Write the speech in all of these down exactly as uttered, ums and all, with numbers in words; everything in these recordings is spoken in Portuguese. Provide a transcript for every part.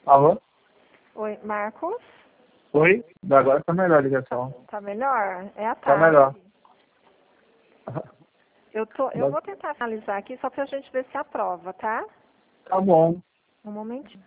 Alô? Oi, Marcos? Oi? Agora tá melhor a ligação. Tá melhor? É a Tá tarde. melhor. Eu, tô, eu vou tentar finalizar aqui só pra gente ver se aprova, tá? Tá bom. Um momentinho.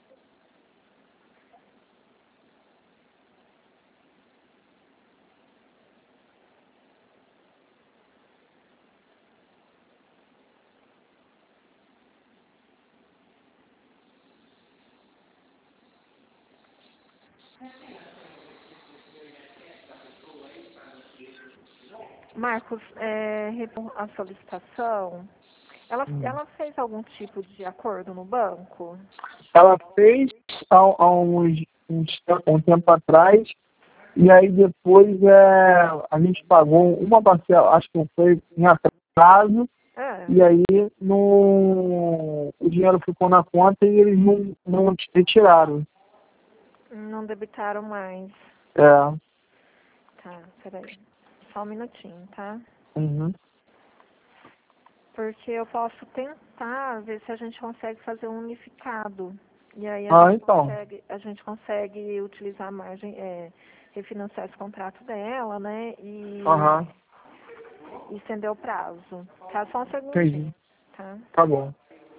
Marcos, é, a solicitação, ela, Hum. ela fez algum tipo de acordo no banco? Ela fez há, há uns, uns, um tempo atrás, e aí depois é, a gente pagou uma parcela, acho que foi em atraso, É, e aí no, o dinheiro ficou na conta e eles não, não retiraram. não debitaram mais. É. Tá, peraí. Só um minutinho, tá? Uhum. Porque eu posso tentar ver se a gente consegue fazer um unificado. E aí a Ah, gente então. consegue, a gente consegue utilizar a margem, é, refinanciar esse contrato dela, né? E, Aham. e estender o prazo. Tá? Só um Entendi. segundinho, tá? Tá bom.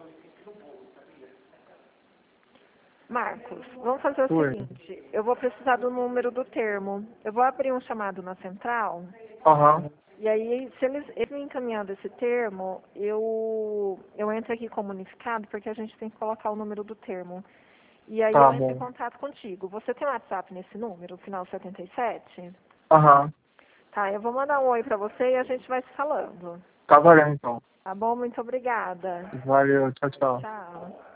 Marcos, vamos fazer o Oi. seguinte, eu vou precisar do número do termo. Eu vou abrir um chamado na central, Aham. e aí, se eles, eles me encaminhando esse termo, eu, eu entro aqui como unificado, porque a gente tem que colocar o número do termo. E aí Tá eu entro em bom. contato contigo. Você tem WhatsApp nesse número, final setenta e sete? Aham. Tá, eu vou mandar um oi pra você e a gente vai se falando. Tá valendo então. Tá bom? Muito obrigada. Valeu. Tchau, tchau. Tchau.